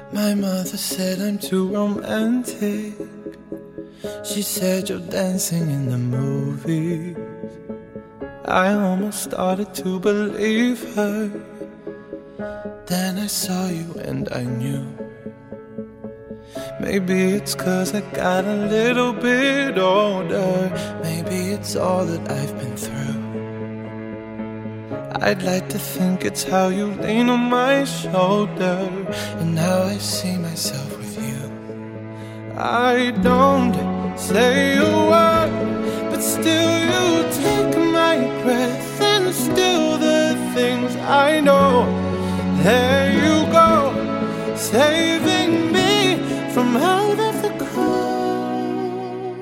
My mother said I'm too romantic. She said you're dancing in the movies. I almost started to believe her. Then I saw you and I knew. Maybe it's 'cause I got a little bit older. Maybe it's all that I've been through. I'd like to think it's how you lean on my shoulder and how I see myself with you. I don't say a word, but still you take my breath and still the things I know. There you go, saving me from out of the cold.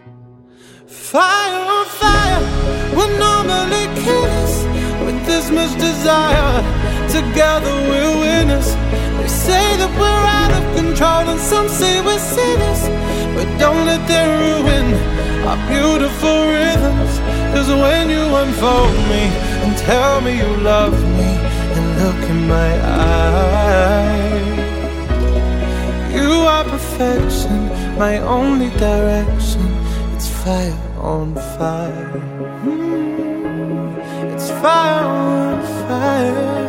Fire on fire, we're normally killers. With this much desire, together we're winners. They say that we're out of control and some say we're sinners, but don't let them ruin our beautiful rhythms. 'Cause when you unfold me and tell me you love me and look in my eyes, you are perfection, my only direction. It's fire on fire. It's fire on fire.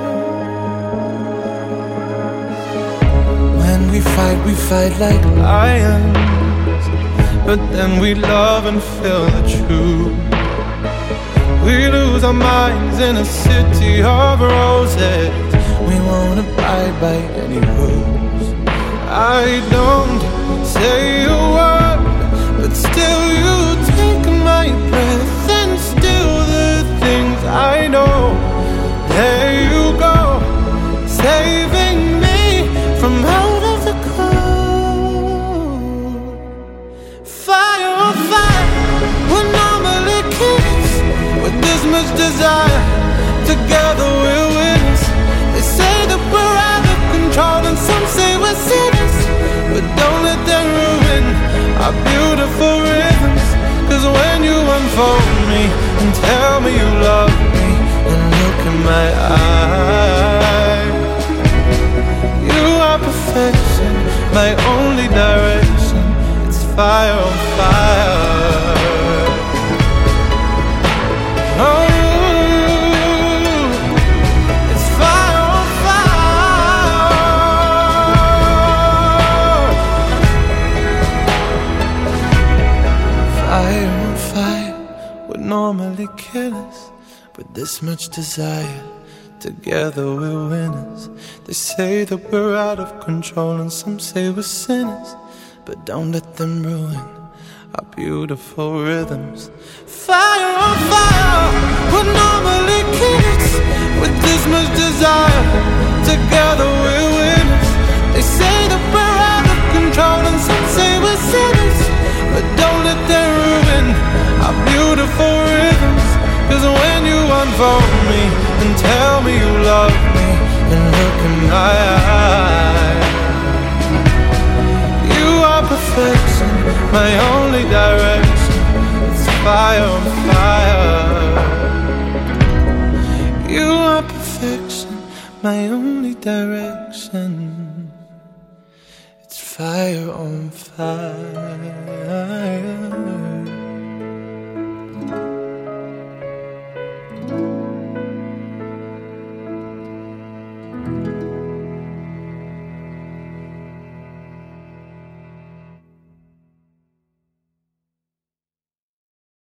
When we fight like lions, but then we love and feel the truth. We lose our minds in a city of roses. We won't abide by any rules. I don't say a word, but still you take my breath and still the things I know. There you go, saving me from out of the cold. Fire on fire, we're normally kids. With this much desire, together we're winners. They say that we're out of control and some say we're sinners, but don't let them ruin our beautiful rhythms. 'Cause when you unfold me and tell me you love me and look in my eyes, you are perfection, my only direction. It's fire on fire. Oh, it's fire on fire. Fire on fire would normally kill us. With this much desire, together we're winners. They say that we're out of control and some say we're sinners, but don't let them ruin our beautiful rhythms. Fire on fire, we're normally kids. With this much desire, together we're winners. They say that we're out of control and some say we're sinners, but don't let them ruin our beautiful rhythms. 'Cause when you unfold me and tell me you love me and look in my eyes, you are perfection, my only direction. It's fire on fire. You are perfection, my only direction. It's fire on fire.